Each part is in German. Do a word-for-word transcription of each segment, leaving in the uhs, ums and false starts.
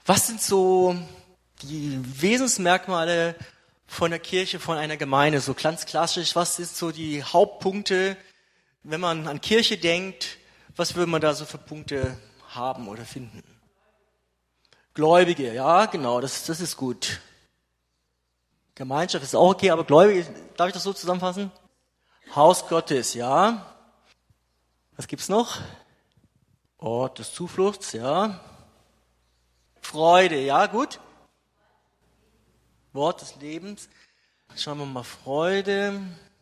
Was sind so die Wesensmerkmale von der Kirche, von einer Gemeinde? So ganz klassisch, was sind so die Hauptpunkte, wenn man an Kirche denkt? Was würde man da so für Punkte haben oder finden? Gläubige, ja, genau, das, das ist gut. Gemeinschaft ist auch okay, aber Gläubige, darf ich das so zusammenfassen? Haus Gottes, ja. Was gibt's noch? Ort des Zufluchts, ja. Freude, ja, gut. Wort des Lebens. Schauen wir mal, Freude.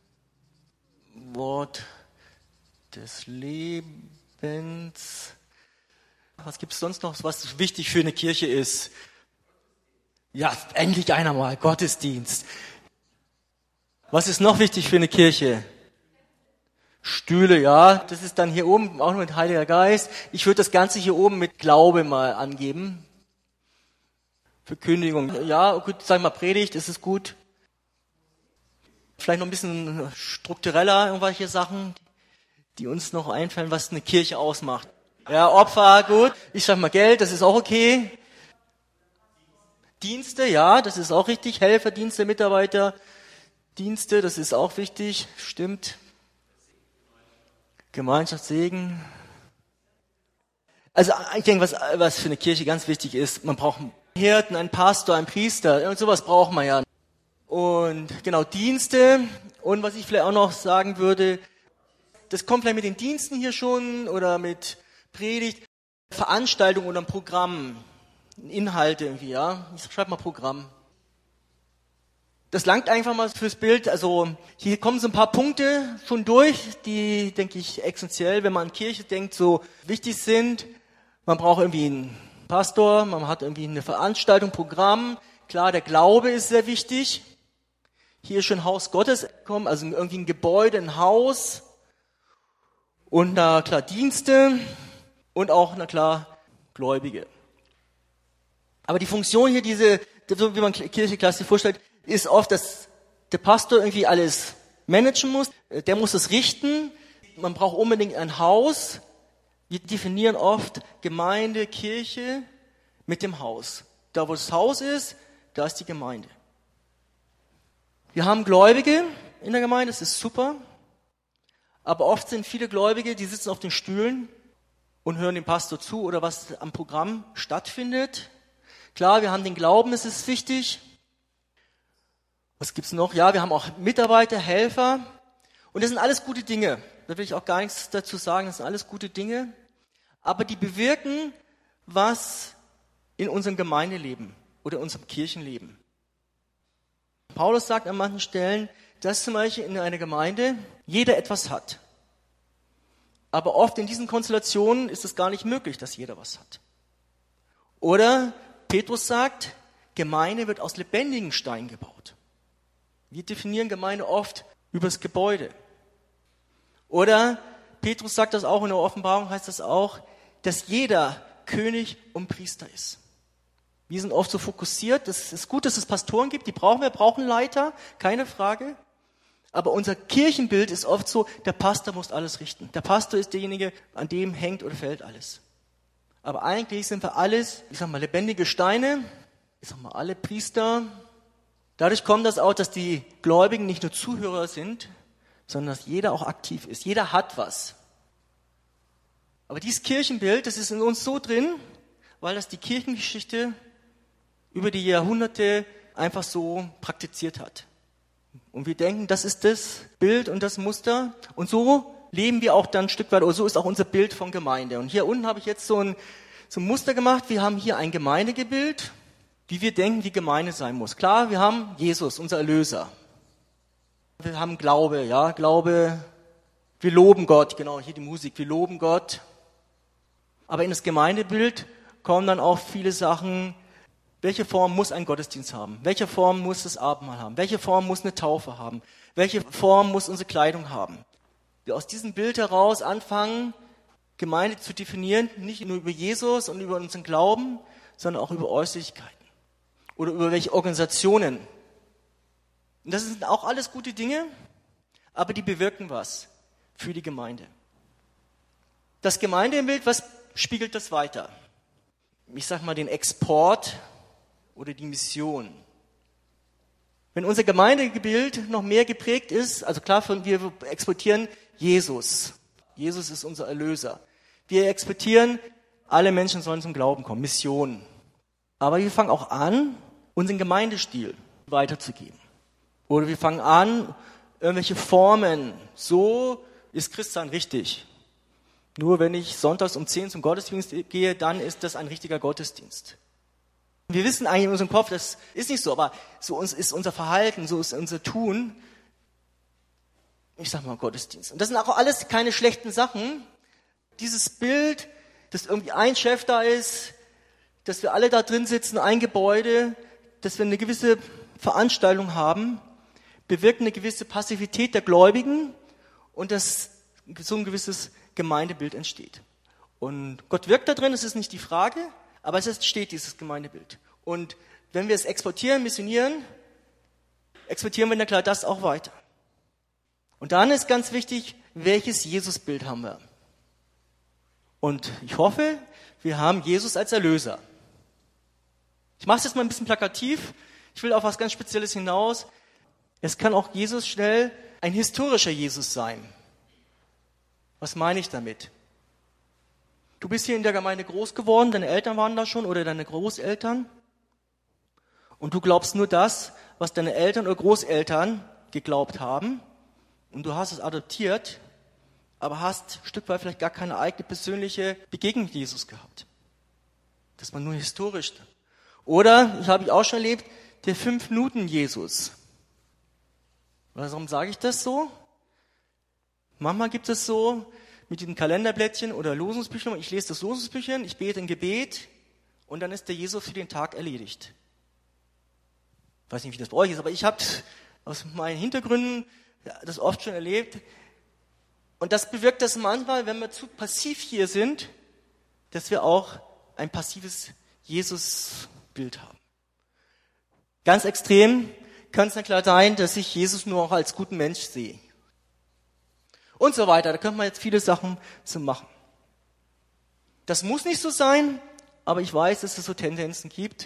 Wort des Lebens. Was gibt's sonst noch, was wichtig für eine Kirche ist? Ja, endlich einer mal, Gottesdienst. Was ist noch wichtig für eine Kirche? Stühle, ja, das ist dann hier oben auch mit Heiliger Geist. Ich würde das Ganze hier oben mit Glaube mal angeben. Verkündigung, ja, gut, sag mal Predigt, ist es gut. Vielleicht noch ein bisschen struktureller irgendwelche Sachen, die uns noch einfallen, was eine Kirche ausmacht. Ja, Opfer, gut. Ich sag mal Geld, das ist auch okay. Dienste, ja, das ist auch richtig. Helferdienste, Mitarbeiter, Dienste, das ist auch wichtig, stimmt. Gemeinschaft, Segen. Also ich denke, was, was für eine Kirche ganz wichtig ist, man braucht einen Hirten, einen Pastor, einen Priester, und sowas braucht man ja. Und genau, Dienste. Und was ich vielleicht auch noch sagen würde, das kommt vielleicht mit den Diensten hier schon oder mit Predigt, Veranstaltung oder ein Programm, Inhalte irgendwie, ja. Ich schreibe mal Programm. Das langt einfach mal fürs Bild. Also hier kommen so ein paar Punkte schon durch, die, denke ich, essentiell, wenn man an Kirche denkt, so wichtig sind. Man braucht irgendwie einen Pastor, man hat irgendwie eine Veranstaltung, Programm. Klar, der Glaube ist sehr wichtig. Hier ist schon Haus Gottes kommen, also irgendwie ein Gebäude, ein Haus. Und na klar Dienste und auch, na klar, Gläubige. Aber die Funktion hier, diese, so wie man Kirche klassisch vorstellt, ist oft, dass der Pastor irgendwie alles managen muss. Der muss es richten. Man braucht unbedingt ein Haus. Wir definieren oft Gemeinde, Kirche mit dem Haus. Da, wo das Haus ist, da ist die Gemeinde. Wir haben Gläubige in der Gemeinde, das ist super. Aber oft sind viele Gläubige, die sitzen auf den Stühlen und hören dem Pastor zu oder was am Programm stattfindet. Klar, wir haben den Glauben, das ist wichtig. Was gibt's noch? Ja, wir haben auch Mitarbeiter, Helfer. Und das sind alles gute Dinge. Da will ich auch gar nichts dazu sagen. Das sind alles gute Dinge. Aber die bewirken was in unserem Gemeindeleben oder in unserem Kirchenleben. Paulus sagt an manchen Stellen, dass zum Beispiel in einer Gemeinde jeder etwas hat. Aber oft in diesen Konstellationen ist es gar nicht möglich, dass jeder was hat. Oder Petrus sagt, Gemeinde wird aus lebendigen Steinen gebaut. Wir definieren Gemeinde oft über das Gebäude. Oder Petrus sagt das auch in der Offenbarung, heißt das auch, dass jeder König und Priester ist. Wir sind oft so fokussiert, es ist gut, dass es Pastoren gibt, die brauchen wir, brauchen Leiter, keine Frage. Aber unser Kirchenbild ist oft so, der Pastor muss alles richten. Der Pastor ist derjenige, an dem hängt oder fällt alles. Aber eigentlich sind wir alles, ich sag mal, lebendige Steine, ich sag mal, alle Priester. Dadurch kommt das auch, dass die Gläubigen nicht nur Zuhörer sind, sondern dass jeder auch aktiv ist. Jeder hat was. Aber dieses Kirchenbild, das ist in uns so drin, weil das die Kirchengeschichte über die Jahrhunderte einfach so praktiziert hat. Und wir denken, das ist das Bild und das Muster. Und so leben wir auch dann ein Stück weit, oder so ist auch unser Bild von Gemeinde. Und hier unten habe ich jetzt so ein, so ein Muster gemacht. Wir haben hier ein Gemeindegebild, wie wir denken, wie Gemeinde sein muss. Klar, wir haben Jesus, unser Erlöser. Wir haben Glaube, ja, Glaube. Wir loben Gott, genau, hier die Musik, wir loben Gott. Aber in das Gemeindebild kommen dann auch viele Sachen. Welche Form muss ein Gottesdienst haben? Welche Form muss das Abendmahl haben? Welche Form muss eine Taufe haben? Welche Form muss unsere Kleidung haben? Wir aus diesem Bild heraus anfangen, Gemeinde zu definieren, nicht nur über Jesus und über unseren Glauben, sondern auch über Äußerlichkeiten oder über welche Organisationen. Und das sind auch alles gute Dinge, aber die bewirken was für die Gemeinde. Das Gemeindebild, was spiegelt das weiter? ich sag mal, den Export oder die Mission. Wenn unser Gemeindebild noch mehr geprägt ist, also klar, wir exportieren Jesus. Jesus ist unser Erlöser. Wir exportieren, alle Menschen sollen zum Glauben kommen, Mission. Aber wir fangen auch an, unseren Gemeindestil weiterzugeben. Oder wir fangen an, irgendwelche Formen, so ist Christsein richtig. Nur wenn ich sonntags um zehn zum Gottesdienst gehe, dann ist das ein richtiger Gottesdienst. Wir wissen eigentlich in unserem Kopf, das ist nicht so, aber so ist unser Verhalten, so ist unser Tun. Ich sag mal Gottesdienst. Und das sind auch alles keine schlechten Sachen. Dieses Bild, dass irgendwie ein Chef da ist, dass wir alle da drin sitzen, ein Gebäude, dass wir eine gewisse Veranstaltung haben, bewirkt eine gewisse Passivität der Gläubigen und dass so ein gewisses Gemeindebild entsteht. Und Gott wirkt da drin, das ist nicht die Frage, aber es entsteht dieses Gemeindebild. Und wenn wir es exportieren, missionieren, exportieren wir dann klar das auch weiter. Und dann ist ganz wichtig, welches Jesusbild haben wir? Und ich hoffe, wir haben Jesus als Erlöser. Ich mache es jetzt mal ein bisschen plakativ. Ich will auf was ganz Spezielles hinaus. Es kann auch Jesus schnell ein historischer Jesus sein. Was meine ich damit? Du bist hier in der Gemeinde groß geworden, deine Eltern waren da schon oder deine Großeltern. Und du glaubst nur das, was deine Eltern oder Großeltern geglaubt haben. Und du hast es adoptiert, aber hast ein Stück weit vielleicht gar keine eigene persönliche Begegnung mit Jesus gehabt. Das war nur historisch. Oder, ich habe ich auch schon erlebt, der Fünf-Minuten-Jesus. Warum sage ich das so? Manchmal gibt es so mit diesen Kalenderblättchen oder Losungsbüchern, ich lese das Losungsbüchchen, ich bete ein Gebet und dann ist der Jesus für den Tag erledigt. Ich weiß nicht, wie das bei euch ist, aber ich habe aus meinen Hintergründen das oft schon erlebt. Und das bewirkt das manchmal, wenn wir zu passiv hier sind, dass wir auch ein passives Jesus-Bild haben. Ganz extrem kann es dann klar sein, dass ich Jesus nur auch als guten Mensch sehe. Und so weiter. Da könnte man jetzt viele Sachen zu machen. Das muss nicht so sein, aber ich weiß, dass es so Tendenzen gibt.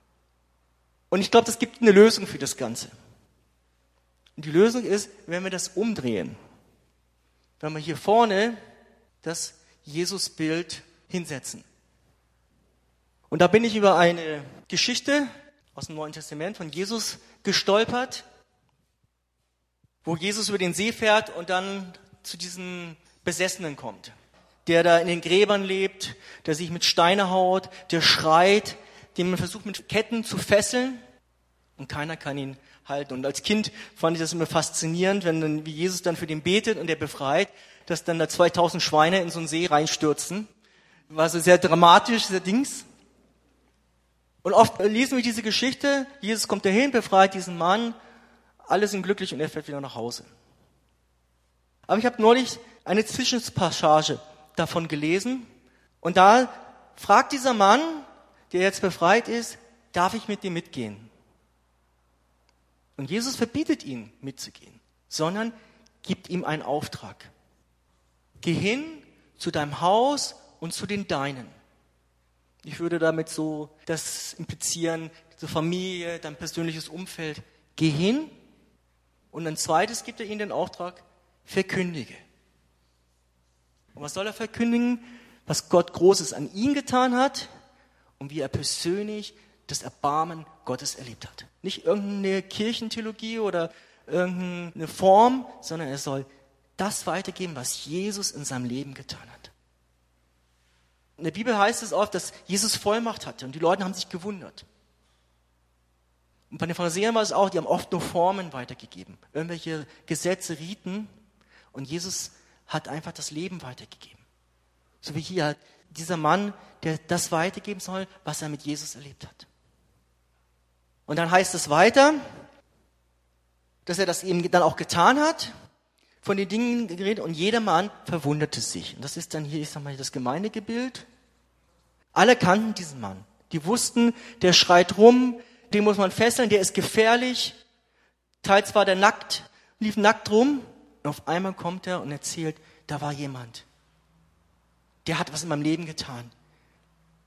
Und ich glaube, das gibt eine Lösung für das Ganze. Und die Lösung ist, wenn wir das umdrehen. Wenn wir hier vorne das Jesus-Bild hinsetzen. Und da bin ich über eine Geschichte aus dem Neuen Testament von Jesus gestolpert, wo Jesus über den See fährt und dann zu diesem Besessenen kommt, der da in den Gräbern lebt, der sich mit Steine haut, der schreit, den man versucht mit Ketten zu fesseln und keiner kann ihn halten. Und als Kind fand ich das immer faszinierend, wenn dann, wie Jesus dann für den betet und der befreit, dass dann da zweitausend Schweine in so einen See reinstürzen. War so sehr dramatisch, dieser Dings. Und oft lesen wir diese Geschichte, Jesus kommt dahin, befreit diesen Mann, alle sind glücklich und er fährt wieder nach Hause. Aber ich habe neulich eine Zwischenpassage davon gelesen und da fragt dieser Mann, der jetzt befreit ist, darf ich mit dir mitgehen? Und Jesus verbietet ihn mitzugehen, sondern gibt ihm einen Auftrag. Geh hin zu deinem Haus und zu den Deinen. Ich würde damit so das implizieren, die Familie, dein persönliches Umfeld. Geh hin und ein zweites gibt er ihnen den Auftrag, verkündige. Und was soll er verkündigen? Was Gott Großes an ihn getan hat und wie er persönlich das Erbarmen Gottes erlebt hat. Nicht irgendeine Kirchentheologie oder irgendeine Form, sondern er soll das weitergeben, was Jesus in seinem Leben getan hat. In der Bibel heißt es oft, dass Jesus Vollmacht hatte und die Leute haben sich gewundert. Und bei den Pharisäern war es auch, die haben oft nur Formen weitergegeben, irgendwelche Gesetze, Riten. Und Jesus hat einfach das Leben weitergegeben. So wie hier dieser Mann, der das weitergeben soll, was er mit Jesus erlebt hat. Und dann heißt es weiter, dass er das eben dann auch getan hat, von den Dingen geredet und jedermann verwunderte sich. Und das ist dann hier, ich sag mal, das Gemeindegebild. Alle kannten diesen Mann. Die wussten, der schreit rum, den muss man fesseln, der ist gefährlich. Teils war der nackt, lief nackt rum. Und auf einmal kommt er und erzählt, da war jemand. Der hat was in meinem Leben getan.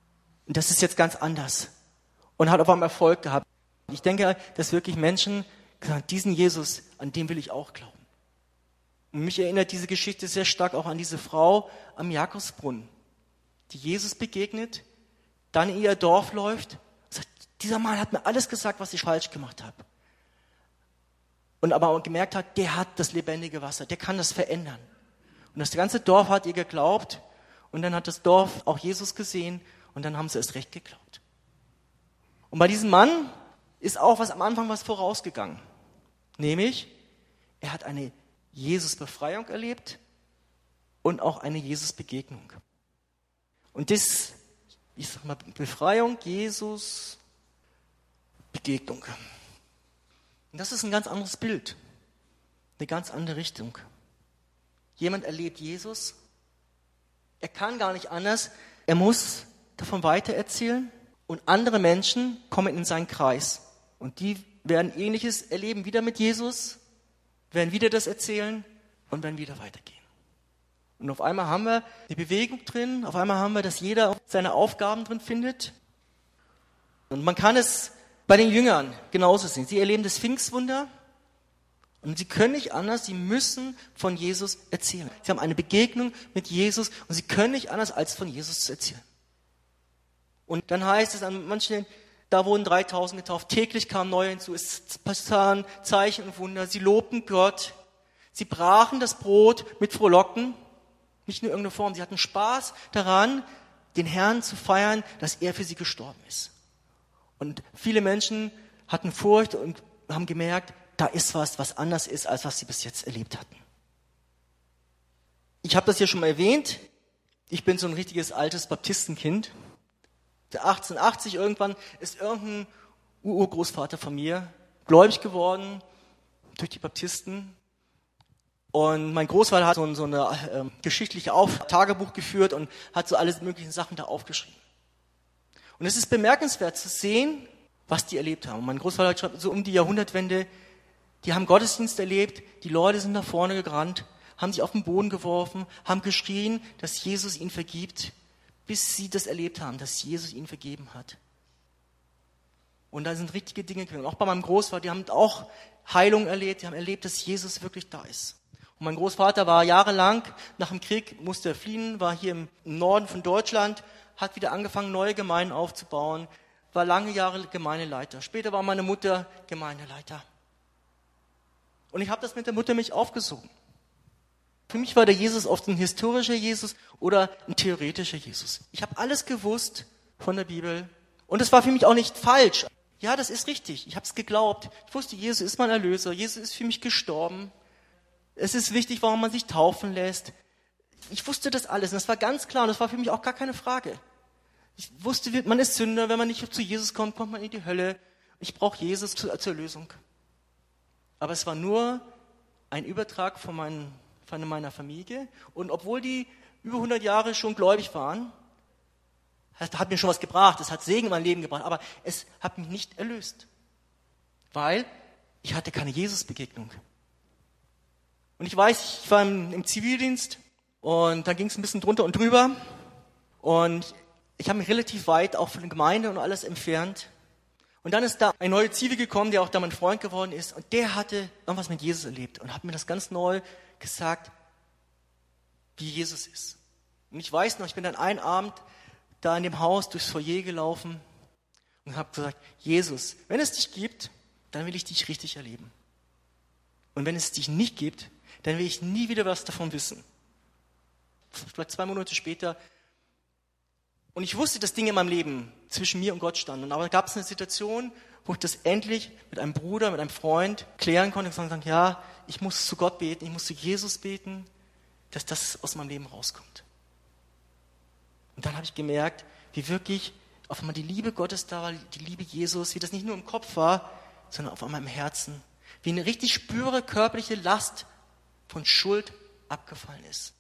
Und das ist jetzt ganz anders. Und hat auf einmal Erfolg gehabt. Ich denke, dass wirklich Menschen gesagt haben, diesen Jesus, an den will ich auch glauben. Und mich erinnert diese Geschichte sehr stark auch an diese Frau am Jakobsbrunnen, die Jesus begegnet, dann in ihr Dorf läuft und sagt, dieser Mann hat mir alles gesagt, was ich falsch gemacht habe. Und aber auch gemerkt hat, der hat das lebendige Wasser, der kann das verändern. Und das ganze Dorf hat ihr geglaubt und dann hat das Dorf auch Jesus gesehen und dann haben sie es recht geglaubt. Und bei diesem Mann ist auch was am Anfang was vorausgegangen. Nämlich, er hat eine Jesus-Befreiung erlebt und auch eine Jesus-Begegnung. Und das, ich sag mal, Befreiung, Jesus, Begegnung. Und das ist ein ganz anderes Bild, eine ganz andere Richtung. Jemand erlebt Jesus, er kann gar nicht anders, er muss davon weitererzählen und andere Menschen kommen in seinen Kreis und die werden Ähnliches erleben, wieder mit Jesus, werden wieder das erzählen und werden wieder weitergehen. Und auf einmal haben wir die Bewegung drin, auf einmal haben wir, dass jeder seine Aufgaben drin findet. Und man kann es bei den Jüngern genauso sehen. Sie erleben das Pfingstwunder und sie können nicht anders, sie müssen von Jesus erzählen. Sie haben eine Begegnung mit Jesus und sie können nicht anders, als von Jesus zu erzählen. Und dann heißt es an manchen Stellen, da wurden dreitausend getauft, täglich kamen neue hinzu, es passaten Zeichen und Wunder, sie lobten Gott, sie brachen das Brot mit Frohlocken, nicht nur irgendeine Form, sie hatten Spaß daran, den Herrn zu feiern, dass er für sie gestorben ist. Und viele Menschen hatten Furcht und haben gemerkt, da ist was, was anders ist, als was sie bis jetzt erlebt hatten. Ich habe das hier schon mal erwähnt, ich bin so ein richtiges altes Baptistenkind. achtzehnhundertachtzig irgendwann ist irgendein Urgroßvater von mir gläubig geworden durch die Baptisten. Und mein Großvater hat so, so eine äh, geschichtliche Auf- Tagebuch geführt und hat so alle möglichen Sachen da aufgeschrieben. Und es ist bemerkenswert zu sehen, was die erlebt haben. Und mein Großvater schreibt so um die Jahrhundertwende, die haben Gottesdienst erlebt, die Leute sind nach vorne gerannt, haben sich auf den Boden geworfen, haben geschrien, dass Jesus ihnen vergibt, bis sie das erlebt haben, dass Jesus ihnen vergeben hat. Und da sind richtige Dinge gewesen. Auch bei meinem Großvater, die haben auch Heilung erlebt, die haben erlebt, dass Jesus wirklich da ist. Und mein Großvater war jahrelang nach dem Krieg, musste fliehen, war hier im Norden von Deutschland, hat wieder angefangen, neue Gemeinden aufzubauen, war lange Jahre Gemeindeleiter. Später war meine Mutter Gemeindeleiter. Und ich habe das mit der Muttermilch aufgesogen. Für mich war der Jesus oft ein historischer Jesus oder ein theoretischer Jesus. Ich habe alles gewusst von der Bibel und es war für mich auch nicht falsch. Ja, das ist richtig. Ich habe es geglaubt. Ich wusste, Jesus ist mein Erlöser. Jesus ist für mich gestorben. Es ist wichtig, warum man sich taufen lässt. Ich wusste das alles und das war ganz klar und das war für mich auch gar keine Frage. Ich wusste, man ist Sünder, wenn man nicht zu Jesus kommt, kommt man in die Hölle. Ich brauche Jesus zur Erlösung. Aber es war nur ein Übertrag von, meinen, von meiner Familie und obwohl die über hundert Jahre schon gläubig waren, hat, hat mir schon was gebracht, es hat Segen in mein Leben gebracht, aber es hat mich nicht erlöst, weil ich hatte keine Jesus-Begegnung. Und ich weiß, ich war im, im Zivildienst und da ging es ein bisschen drunter und drüber und ich habe mich relativ weit auch von der Gemeinde und alles entfernt. Und dann ist da ein neuer Zivil gekommen, der auch da mein Freund geworden ist und der hatte irgendwas mit Jesus erlebt und hat mir das ganz neu gesagt, wie Jesus ist. Und ich weiß noch, ich bin dann einen Abend da in dem Haus durchs Foyer gelaufen und habe gesagt, Jesus, wenn es dich gibt, dann will ich dich richtig erleben. Und wenn es dich nicht gibt, dann will ich nie wieder was davon wissen. Vielleicht zwei Monate später. Und ich wusste, dass Dinge in meinem Leben zwischen mir und Gott standen. Aber da gab es eine Situation, wo ich das endlich mit einem Bruder, mit einem Freund klären konnte und sagen, ja, ich muss zu Gott beten, ich muss zu Jesus beten, dass das aus meinem Leben rauskommt. Und dann habe ich gemerkt, wie wirklich auf einmal die Liebe Gottes da war, die Liebe Jesus, wie das nicht nur im Kopf war, sondern auf einmal im Herzen. Wie eine richtig spürbare körperliche Last von Schuld abgefallen ist.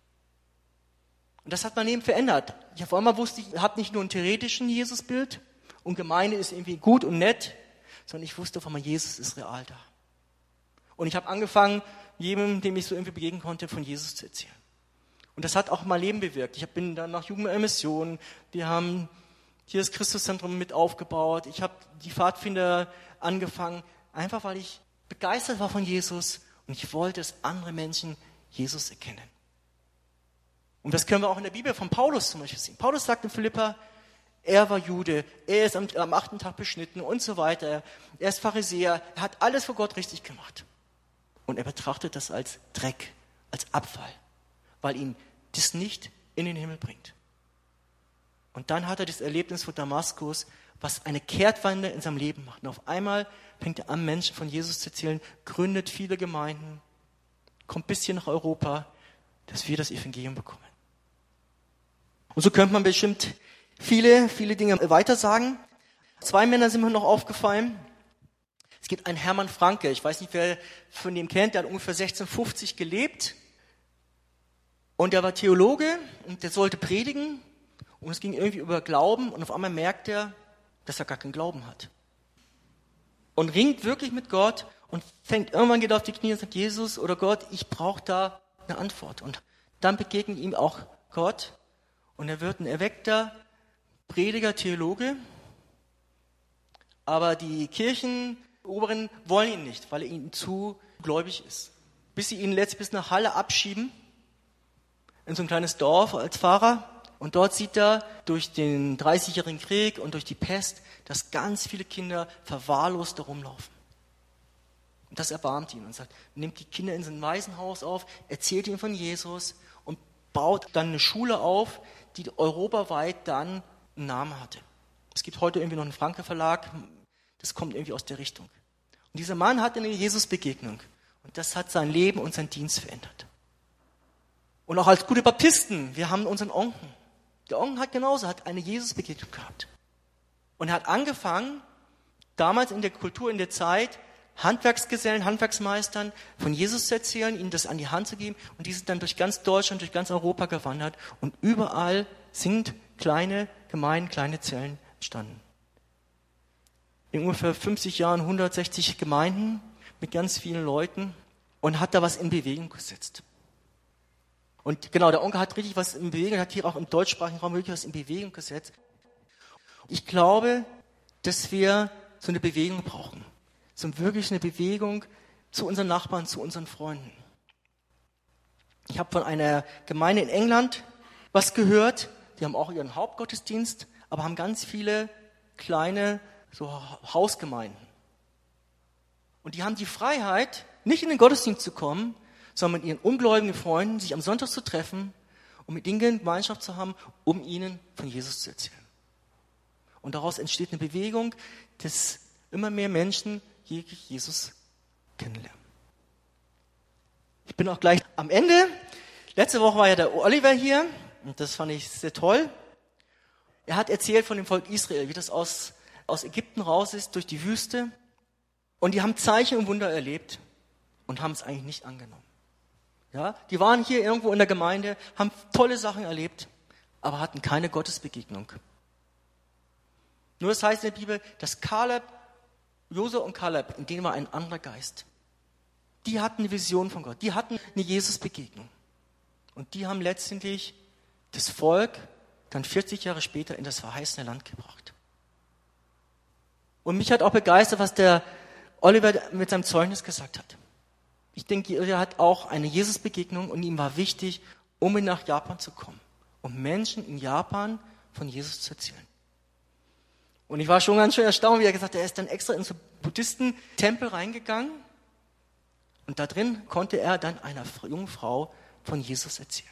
Und das hat mein Leben verändert. Ich auf einmal wusste, ich habe nicht nur ein theoretischen Jesusbild und Gemeinde ist irgendwie gut und nett, sondern ich wusste auf einmal, Jesus ist real da. Und ich habe angefangen, jedem, dem ich so irgendwie begegnen konnte, von Jesus zu erzählen. Und das hat auch mein Leben bewirkt. Ich bin dann nach Jugendmission, wir haben hier das Christuszentrum mit aufgebaut. Ich habe die Pfadfinder angefangen, einfach weil ich begeistert war von Jesus und ich wollte, dass andere Menschen Jesus erkennen. Und das können wir auch in der Bibel von Paulus zum Beispiel sehen. Paulus sagt in Philipper, er war Jude, er ist am, am achten Tag beschnitten und so weiter. Er ist Pharisäer, er hat alles vor Gott richtig gemacht. Und er betrachtet das als Dreck, als Abfall, weil ihn das nicht in den Himmel bringt. Und dann hat er das Erlebnis von Damaskus, was eine Kehrtwende in seinem Leben macht. Und auf einmal fängt er an, Menschen von Jesus zu erzählen, gründet viele Gemeinden, kommt bis hier nach Europa, dass wir das Evangelium bekommen. Und so könnte man bestimmt viele, viele Dinge weiter sagen. Zwei Männer sind mir noch aufgefallen. Es gibt einen Hermann Franke, ich weiß nicht, wer von dem kennt, der hat ungefähr sechzehnhundertfünfzig gelebt. Und der war Theologe und der sollte predigen. Und es ging irgendwie über Glauben und auf einmal merkt er, dass er gar keinen Glauben hat. Und ringt wirklich mit Gott und fängt irgendwann, geht auf die Knie und sagt, Jesus oder Gott, ich brauche da eine Antwort. Und dann begegnet ihm auch Gott und er wird ein erweckter Prediger, Theologe. Aber die Kirchenoberen wollen ihn nicht, weil er ihnen zu gläubig ist. Bis sie ihn letztlich bis nach Halle abschieben, in so ein kleines Dorf als Pfarrer. Und dort sieht er durch den dreißigjährigen Krieg und durch die Pest, dass ganz viele Kinder verwahrlost herumlaufen. Und das erbarmt ihn und sagt, nimmt die Kinder in sein Waisenhaus auf, erzählt ihnen von Jesus und baut dann eine Schule auf, die europaweit dann einen Namen hatte. Es gibt heute irgendwie noch einen Franke Verlag, das kommt irgendwie aus der Richtung. Und dieser Mann hatte eine Jesus-Begegnung und das hat sein Leben und sein Dienst verändert. Und auch als gute Baptisten, wir haben unseren Onkel. Der Onkel hat genauso, hat eine Jesus-Begegnung gehabt. Und er hat angefangen, damals in der Kultur, in der Zeit, Handwerksgesellen, Handwerksmeistern von Jesus zu erzählen, ihnen das an die Hand zu geben. Und die sind dann durch ganz Deutschland, durch ganz Europa gewandert. Und überall sind kleine Gemeinden, kleine Zellen entstanden. In ungefähr fünfzig Jahren hundertsechzig Gemeinden mit ganz vielen Leuten und hat da was in Bewegung gesetzt. Und genau, der Onkel hat richtig was in Bewegung, hat hier auch im deutschsprachigen Raum wirklich was in Bewegung gesetzt. Ich glaube, dass wir so eine Bewegung brauchen. So wirklich eine Bewegung zu unseren Nachbarn, zu unseren Freunden. Ich habe von einer Gemeinde in England was gehört. Die haben auch ihren Hauptgottesdienst, aber haben ganz viele kleine so Hausgemeinden. Und die haben die Freiheit, nicht in den Gottesdienst zu kommen, sondern mit ihren ungläubigen Freunden sich am Sonntag zu treffen und mit ihnen Gemeinschaft zu haben, um ihnen von Jesus zu erzählen. Und daraus entsteht eine Bewegung, dass immer mehr Menschen Jesus kennenlernen. Ich bin auch gleich am Ende. Letzte Woche war ja der Oliver hier und das fand ich sehr toll. Er hat erzählt von dem Volk Israel, wie das aus, aus Ägypten raus ist, durch die Wüste. Und die haben Zeichen und Wunder erlebt und haben es eigentlich nicht angenommen. Ja, die waren hier irgendwo in der Gemeinde, haben tolle Sachen erlebt, aber hatten keine Gottesbegegnung. Nur das heißt in der Bibel, dass Kaleb, Josua und Kaleb, in denen war ein anderer Geist. Die hatten eine Vision von Gott, die hatten eine Jesus-Begegnung. Und die haben letztendlich das Volk dann vierzig Jahre später in das verheißene Land gebracht. Und mich hat auch begeistert, was der Oliver mit seinem Zeugnis gesagt hat. Ich denke, er hat auch eine Jesus-Begegnung und ihm war wichtig, um nach Japan zu kommen, um Menschen in Japan von Jesus zu erzählen. Und ich war schon ganz schön erstaunt, wie er gesagt hat, er ist dann extra in so einen Buddhisten-Tempel reingegangen und da drin konnte er dann einer jungen Frau von Jesus erzählen.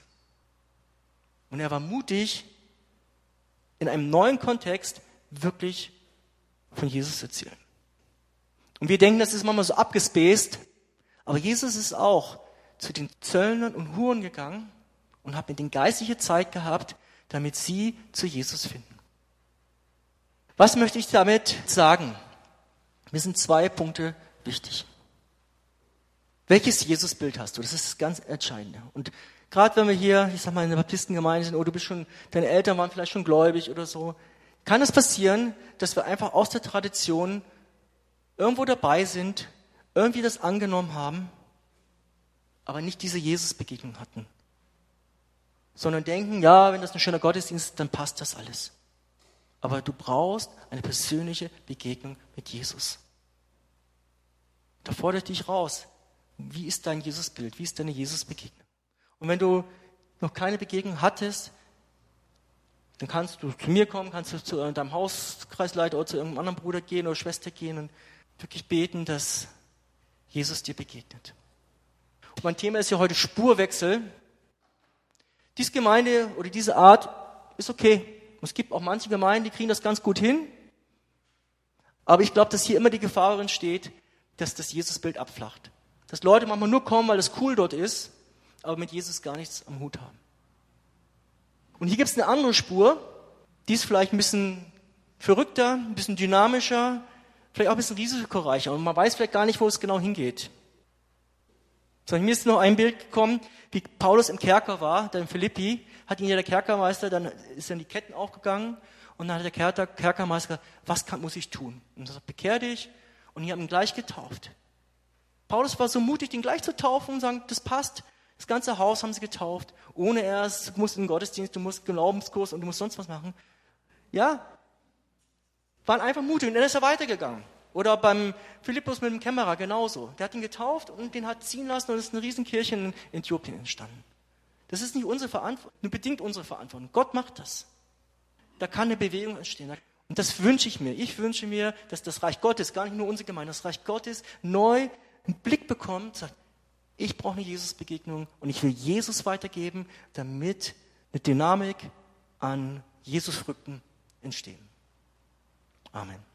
Und er war mutig, in einem neuen Kontext wirklich von Jesus zu erzählen. Und wir denken, das ist manchmal so abgespaced, aber Jesus ist auch zu den Zöllnern und Huren gegangen und hat mit ihnen geistliche Zeit gehabt, damit sie zu Jesus finden. Was möchte ich damit sagen? Mir sind zwei Punkte wichtig. Welches Jesusbild hast du? Das ist das ganz Entscheidende. Und gerade wenn wir hier, ich sag mal, in der Baptistengemeinde sind, oder du bist schon, deine Eltern waren vielleicht schon gläubig oder so, kann es passieren, dass wir einfach aus der Tradition irgendwo dabei sind, irgendwie das angenommen haben, aber nicht diese Jesus-Begegnung hatten. Sondern denken, ja, wenn das ein schöner Gottesdienst ist, dann passt das alles. Aber du brauchst eine persönliche Begegnung mit Jesus. Da fordert dich raus. Wie ist dein Jesusbild? Wie ist deine Jesusbegegnung? Und wenn du noch keine Begegnung hattest, dann kannst du zu mir kommen, kannst du zu deinem Hauskreisleiter oder zu irgendeinem anderen Bruder gehen oder Schwester gehen und wirklich beten, dass Jesus dir begegnet. Und mein Thema ist ja heute Spurwechsel. Diese Gemeinde oder diese Art ist okay. Es gibt auch manche Gemeinden, die kriegen das ganz gut hin. Aber ich glaube, dass hier immer die Gefahr darin steht, dass das Jesusbild abflacht. Dass Leute manchmal nur kommen, weil es cool dort ist, aber mit Jesus gar nichts am Hut haben. Und hier gibt es eine andere Spur, die ist vielleicht ein bisschen verrückter, ein bisschen dynamischer, vielleicht auch ein bisschen risikoreicher. Und man weiß vielleicht gar nicht, wo es genau hingeht. So, mir ist noch ein Bild gekommen, wie Paulus im Kerker war, da in Philippi, hat ihn ja der Kerkermeister, dann ist dann die Ketten aufgegangen und dann hat der Kerker, Kerkermeister gesagt, was kann, muss ich tun? Und er sagt, bekehr dich, und die haben ihn gleich getauft. Paulus war so mutig, den gleich zu taufen und sagen, das passt. Das ganze Haus haben sie getauft, ohne erst, du musst in den Gottesdienst, du musst Glaubenskurs und du musst sonst was machen. Ja, waren einfach mutig und dann ist er weitergegangen. Oder beim Philippus mit dem Kämmerer genauso. Der hat ihn getauft und den hat ziehen lassen und es ist eine Riesenkirche in Äthiopien entstanden. Das ist nicht unsere Verantwortung, nur bedingt unsere Verantwortung. Gott macht das. Da kann eine Bewegung entstehen. Und das wünsche ich mir. Ich wünsche mir, dass das Reich Gottes, gar nicht nur unsere Gemeinde, das Reich Gottes neu einen Blick bekommt, sagt, ich brauche eine Jesus-Begegnung und ich will Jesus weitergeben, damit eine Dynamik an Jesus-Früchten entstehen. Amen.